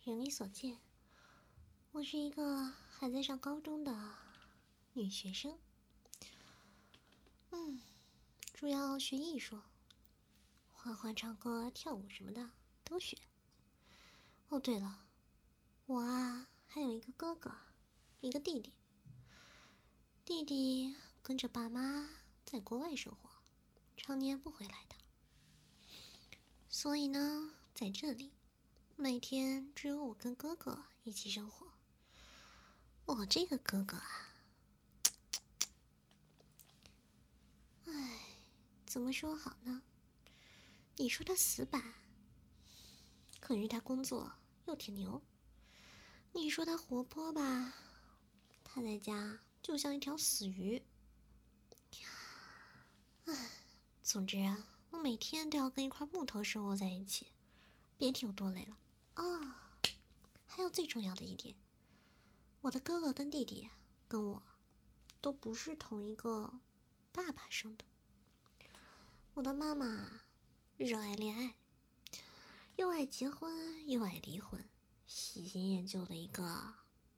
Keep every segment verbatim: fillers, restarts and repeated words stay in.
如你所见，我是一个还在上高中的女学生。嗯，主要学艺术，画画、唱歌、跳舞什么的都学。哦，对了，我啊还有一个哥哥，一个弟弟。弟弟跟着爸妈在国外生活，常年不回来的。所以呢，在这里，每天只有我跟哥哥一起生活。我这个哥哥啊，唉，怎么说好呢？你说他死板，可是他工作又挺牛。你说他活泼吧，他在家就像一条死鱼。唉，总之啊，我每天都要跟一块木头生活在一起，别提有多累了。哦，还有最重要的一点，我的哥哥跟弟弟跟我都不是同一个爸爸生的。我的妈妈热爱恋爱，又爱结婚又爱离婚，喜新厌旧的一个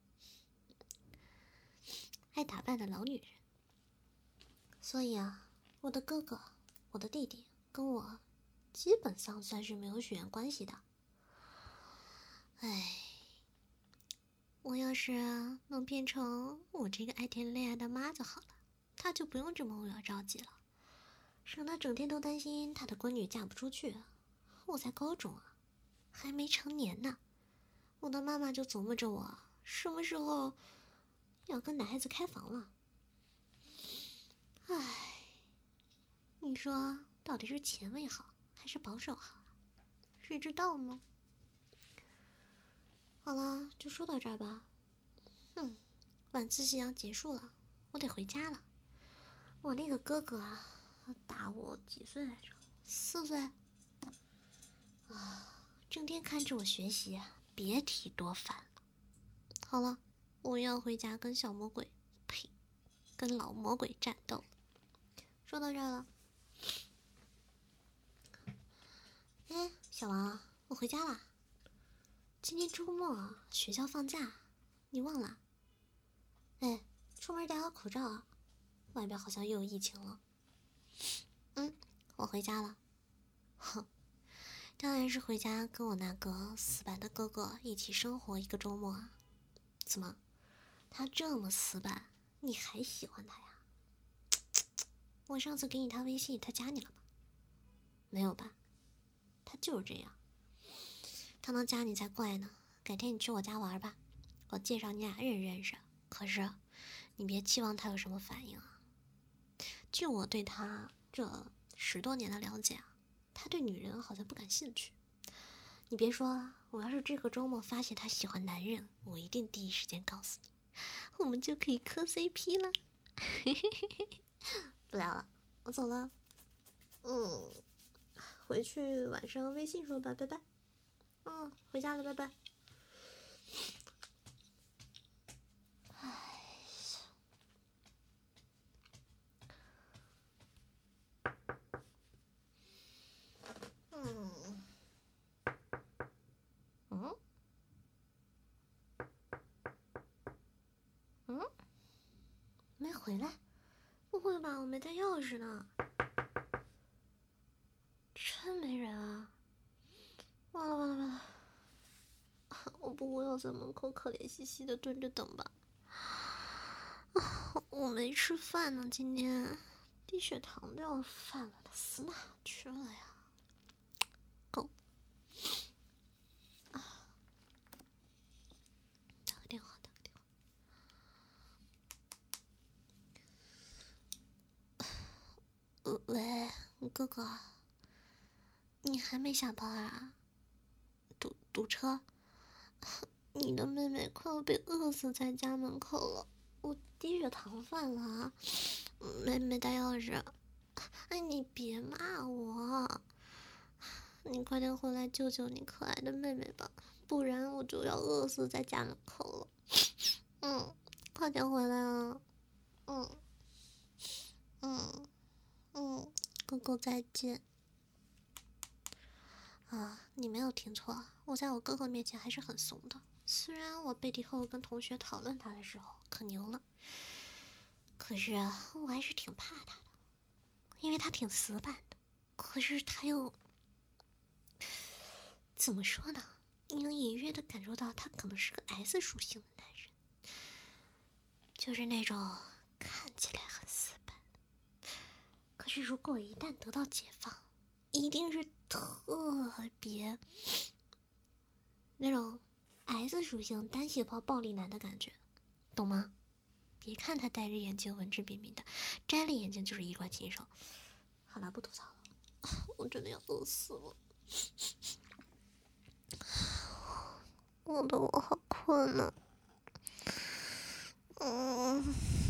爱打扮的老女人。所以啊，我的哥哥、我的弟弟跟我基本上算是没有血缘关系的。唉，我要是能变成我这个爱谈恋爱的妈就好了，他就不用这么为我着急了，省得整天都担心他的闺女嫁不出去。我才高中啊，还没成年呢，我的妈妈就琢磨着我什么时候要跟男孩子开房了。唉，你说到底是前卫好还是保守好？谁知道呢？好了，就说到这儿吧。嗯，晚自习要结束了，我得回家了。我那个哥哥啊，大我几岁来着？四岁。啊，整天看着我学习啊，别提多烦了。好了，我要回家跟小魔鬼，呸，跟老魔鬼战斗。说到这儿了。哎，小王，我回家了。今天周末，学校放假，你忘了？哎，出门戴好口罩啊，外边好像又有疫情了。嗯，我回家了。哼，当然是回家跟我那个死板的哥哥一起生活一个周末啊。怎么，他这么死板，你还喜欢他呀？我上次给你他微信，他加你了吗？没有吧？他就是这样。他能加你才怪呢。改天你去我家玩吧，我介绍你俩认认识。可是，你别期望他有什么反应啊。据我对他这十多年的了解啊，他对女人好像不感兴趣。你别说，我要是这个周末发现他喜欢男人，我一定第一时间告诉你，我们就可以磕 C P 了。不聊了，我走了。嗯，回去晚上微信说吧，拜拜。嗯，回家了，拜拜。嗯嗯嗯，没回来？不会吧，我没带钥匙呢。真没人啊！完了完了完了！我不会要在门口可怜兮兮的蹲着等吧？我没吃饭呢，今天低血糖都要犯了，他死哪去了呀？狗！啊，打个电话，打个电话。呃，喂，哥哥，你还没下班啊？堵堵车？你的妹妹快要被饿死在家门口了，我低血糖犯了，没没带钥匙。哎，你别骂我，你快点回来救救你可爱的妹妹吧，不然我就要饿死在家门口了。嗯，快点回来啊！嗯嗯嗯，哥哥再见。啊，你。 你没有听错，我在我哥哥面前还是很怂的。虽然我背地后跟同学讨论他的时候可牛了，可是我还是挺怕他的，因为他挺死板的。可是他又怎么说呢？你能隐约的感受到他可能是个 S 属性的男人，就是那种看起来很死板，可是如果一旦得到解放，一定是特别那种 S 属性单细胞暴力男的感觉，懂吗？别看他戴着眼镜文质彬彬的，摘了眼镜就是衣冠禽兽。好了，不吐槽了，我真的要饿死了。我的我好困啊。嗯。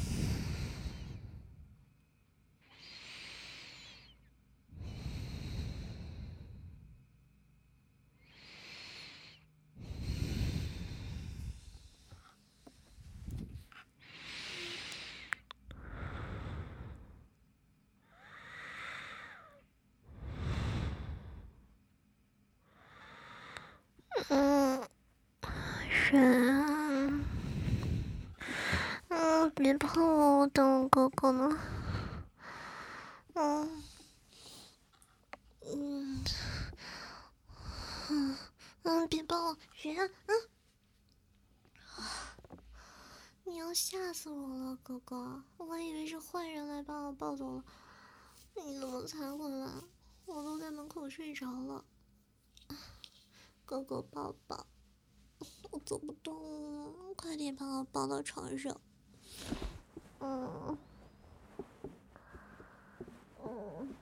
嗯，谁啊？嗯，别碰我，我等我哥哥呢。嗯，嗯，嗯，嗯，别抱我，谁啊？嗯，你要吓死我了，哥哥！我还以为是坏人来把我抱走了。你怎么才回来？我都在门口睡着了。哥哥抱抱，我走不动了，快点把我抱到床上。嗯，嗯。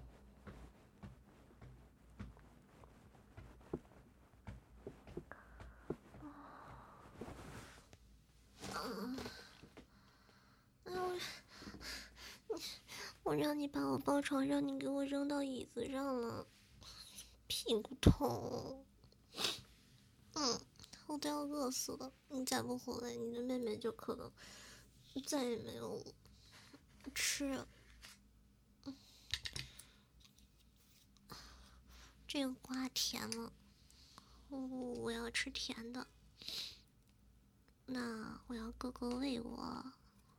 我让你把我抱床上，你给我扔到椅子上了，屁股痛。嗯，我都要饿死了。你再不回来，你的妹妹就可能再也没有吃。这个瓜甜了，我我要吃甜的。那我要哥哥喂我。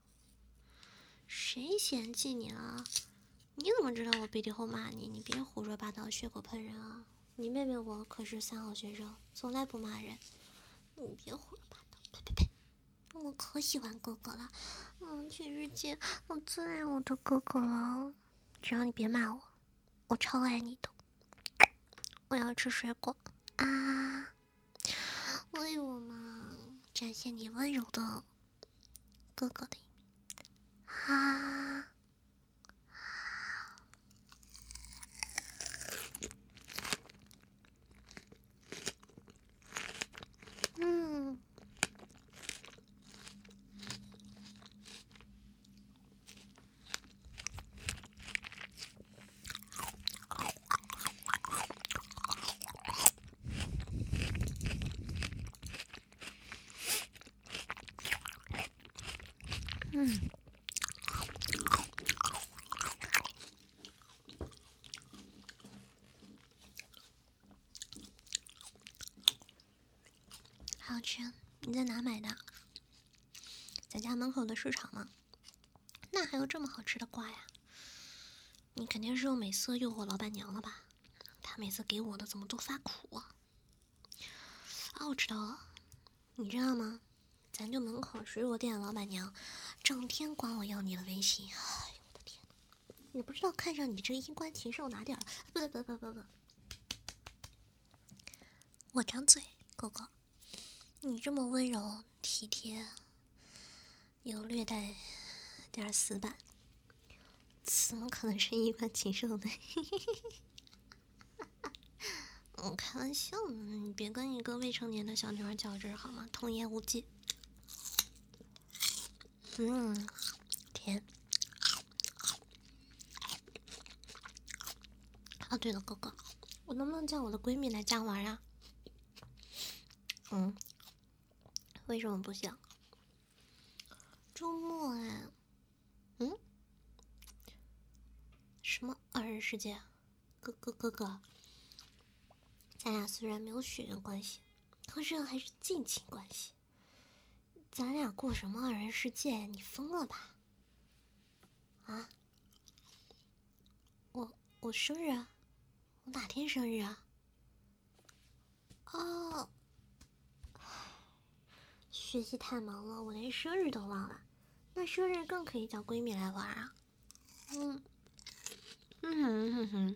谁嫌弃你了？你怎么知道我背地后骂你？你别胡说八道，血口喷人啊！你妹妹我可是三好学生，从来不骂人。你别胡说八道！呸呸呸！我可喜欢哥哥了，嗯，全世界我最爱我的哥哥了。只要你别骂我，我超爱你的。我要吃水果啊！喂我嘛，展现你温柔的哥哥的一面啊！嗯。嗯，好吃。你在哪买的？在家门口的市场吗？那还有这么好吃的瓜呀？你肯定是用美色诱惑老板娘了吧？她每次给我的怎么都发苦啊？啊，我知道了，你知道吗？咱就门口水果店的老板娘，整天管我要你的微信。哎呦我的天！也不知道看上你这衣冠禽兽哪点了？不不不不不，我张嘴，哥哥，你这么温柔体贴，又略带点死板，怎么可能是衣冠禽兽呢？我开玩笑呢，你别跟一个未成年的小女孩较真好吗？童言无忌。嗯，甜。哦，对了，哥哥，我能不能叫我的闺蜜来家玩啊？嗯，为什么不行？周末哎，嗯，什么二人世界？哥哥哥哥， 咱俩虽然没有血缘关系，可是还是近亲关系。咱俩过什么二人世界？你疯了吧？啊？我我生日啊？我哪天生日啊？哦，学习太忙了，我连生日都忘了。那生日更可以叫闺蜜来玩啊。嗯，嗯哼哼哼。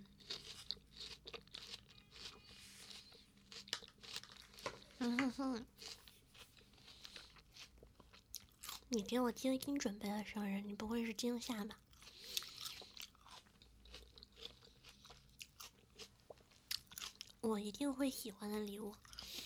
嗯哼哼，你给我精心准备的生日，你不会是惊吓吧？我一定会喜欢的礼物。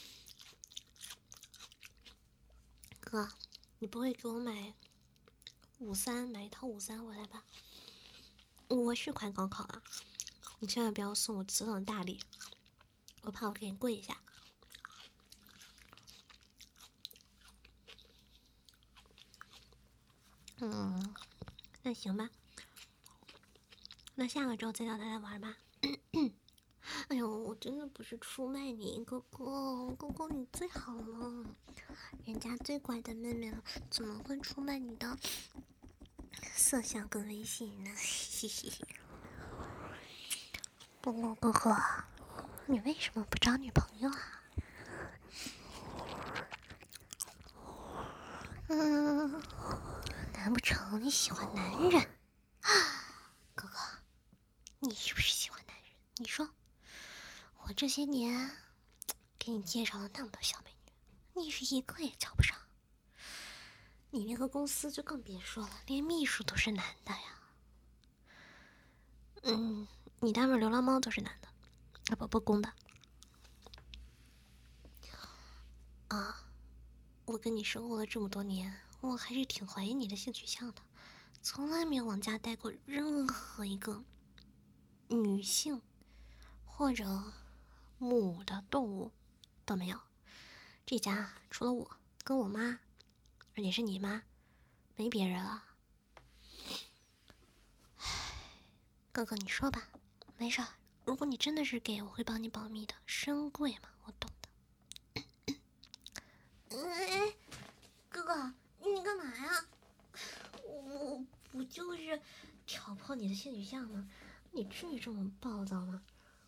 哥，你不会给我买五三买一套五三回来吧？我是快高考了，你千万不要送我此等大礼，我怕我给你跪下。嗯，那行吧，那下个周再叫他来玩吧。哎呦，我真的不是出卖你，哥哥，哥哥你最好了，人家最乖的妹妹了，怎么会出卖你的色相跟微信呢？嘿嘿嘿。不过哥哥，你为什么不找女朋友啊？嗯，难不成你喜欢男人啊？哥哥，你是不是喜欢男人？你说，我这些年给你介绍了那么多小美女，你是一个也瞧不上。你那个公司就更别说了，连秘书都是男的呀。嗯，你单位流浪猫都是男的，啊不不公的。啊，我跟你生活了这么多年，我还是挺怀疑你的性取向的，从来没有往家带过任何一个女性或者母的动物都没有。这家除了我跟我妈，而且是你妈，没别人了。哥哥，你说吧，没事。如果你真的是 gay， 我会帮你保密的，深贵嘛，我懂的。哎，哥哥，你干嘛呀？我不就是挑拨你的性取向吗？你至于这么暴躁吗？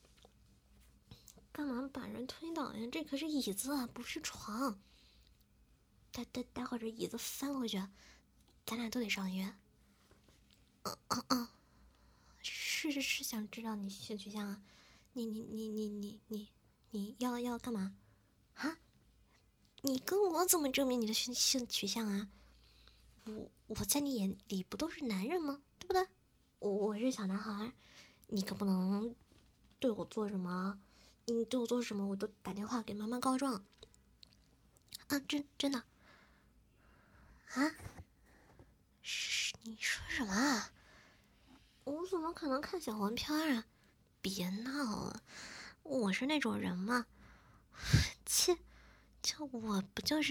干嘛把人推倒呀？这可是椅子啊，不是床。待待待会儿这椅子翻回去，咱俩都得上医院。嗯嗯嗯，是是想知道你性取向啊？你你你你你你你要要干嘛？啊？你跟我怎么证明你的性性取向啊？我我在你眼里不都是男人吗？对不对？我我是小男孩，你可不能对我做什么，你对我做什么，我都打电话给妈妈告状。啊，真真的？啊？是你说什么啊？我怎么可能看小黄片啊？别闹了，我是那种人吗？切，就我不就是？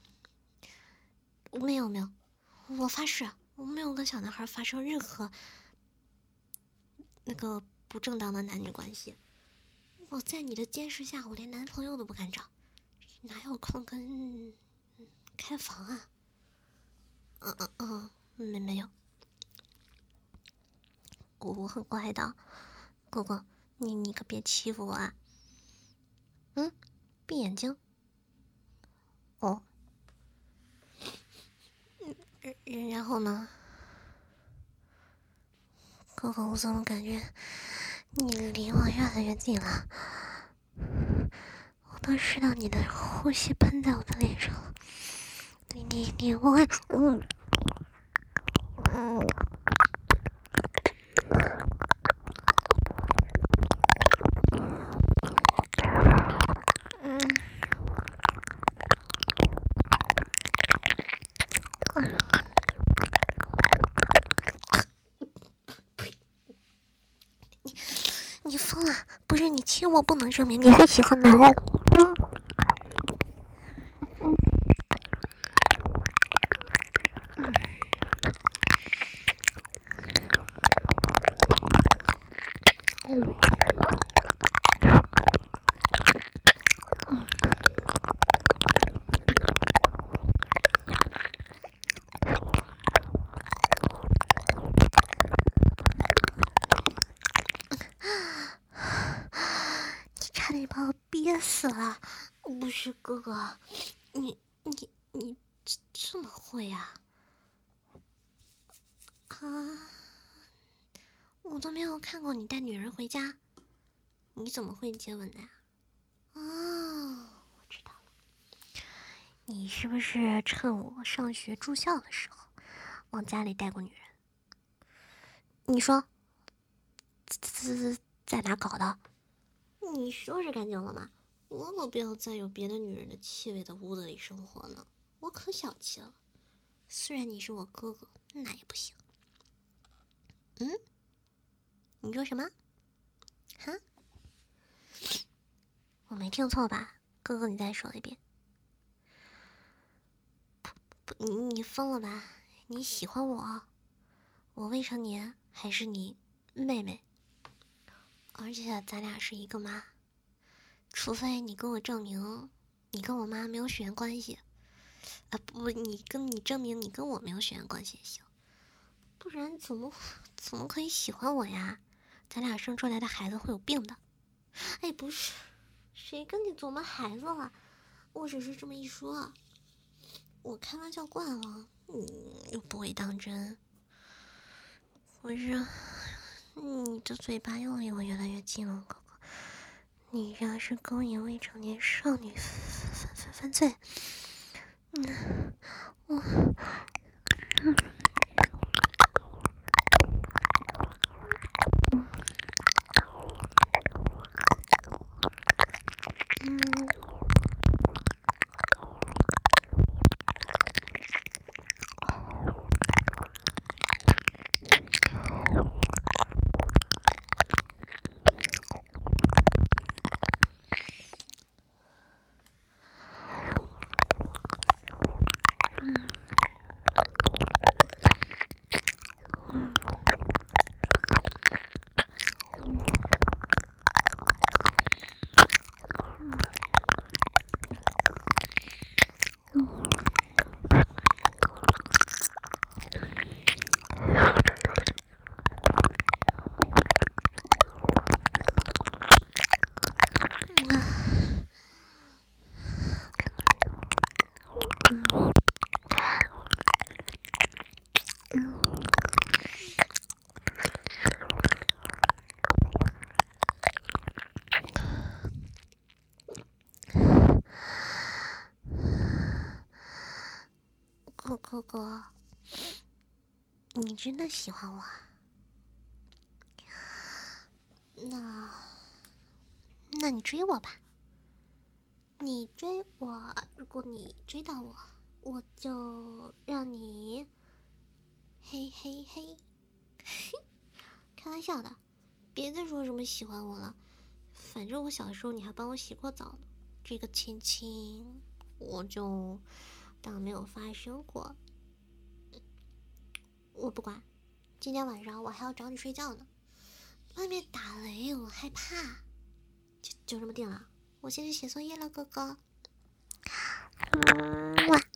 没有没有，我发誓，我没有跟小男孩发生任何那个不正当的男女关系。我在你的监视下，我连男朋友都不敢找，哪有空跟开房啊？嗯嗯嗯，没没有，我我很乖的，哥哥，你你可别欺负我啊！嗯，闭眼睛。哦，嗯，然后呢？哥哥，我怎么感觉你离我越来越近了？我都知道你的呼吸喷在我的脸上了。你你你我嗯嗯。你疯了？不是你亲我不能证明你是喜欢男人。 差点把我憋死了。不是哥哥，你你你这这么会啊？啊，我都没有看过你带女人回家，你怎么会接吻的呀？哦，我知道了，你是不是趁我上学住校的时候往家里带过女人？你说，这在哪搞的？你收拾干净了吗？我可不要再有别的女人的气味的屋子里生活呢，我可小气了。虽然你是我哥哥，那也不行。嗯？你说什么？哈？我没听错吧？哥哥，你再说一遍。不不，你你疯了吧？你喜欢我？我未成年，还是你妹妹？而且咱俩是一个妈，除非你跟我证明你跟我妈没有血缘关系。啊不，你跟你证明你跟我没有血缘关系也行，不然怎么怎么可以喜欢我呀？咱俩生出来的孩子会有病的。哎，不是，谁跟你琢磨孩子了？我只是这么一说，我开玩笑惯了，你又不会当真。我是，你的嘴巴又离我越来越近了，哥哥。你这是勾引未成年少女犯犯犯罪。嗯，我，嗯。哥哥哥，你真的喜欢我啊？那，那你追我吧。你追我，如果你追到我，我就让你，嘿嘿嘿，开玩笑的，别再说什么喜欢我了。反正我小时候你还帮我洗过澡呢，这个亲亲我就当没有发生过。我不管，今天晚上我还要找你睡觉呢。外面打雷，我害怕。就就这么定了，我先去写作业了，哥哥。嗯。